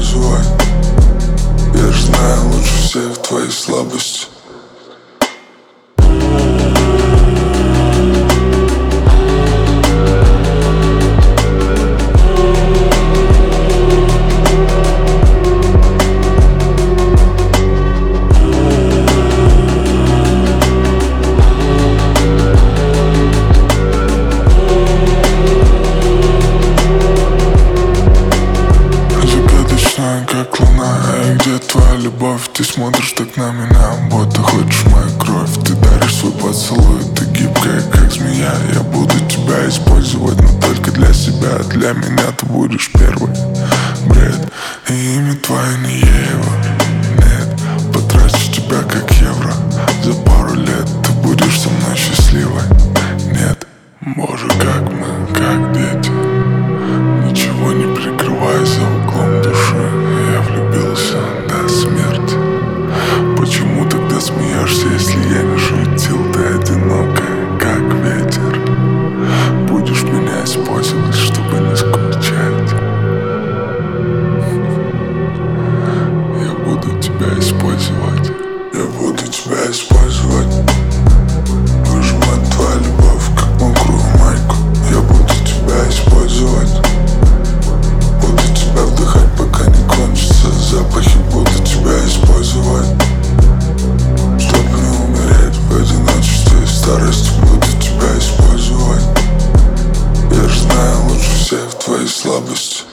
использовать. Я ж знаю лучше всех твои слабости. Как луна, и где твоя любовь? Ты смотришь так на меня, будто хочешь мою кровь. Ты даришь свой поцелуй, ты гибкая, как змея. Я буду тебя использовать, но только для себя. Для меня ты будешь первый бред, и имя твое не Ева. Нет, потрачу тебя как евро. За пару лет ты будешь со мной счастливой. Нет, боже, как мы, как дети, ничего не прикрывая за углом души. Я влюбился до смерти. Почему тогда смеешься, если я не шутил? Ты одинокая, как ветер. Будешь меня использовать, чтобы не скучать. Я буду тебя использовать. Я буду тебя использовать. Выжимать твою любовь, как мокрую майку. Я буду тебя использовать. Буду тебя вдыхать, пока не кончатся запахи. Буду тебя использовать, чтоб не умереть в одиночестве и старости. Буду тебя использовать. Я ж знаю лучше всех твои слабости.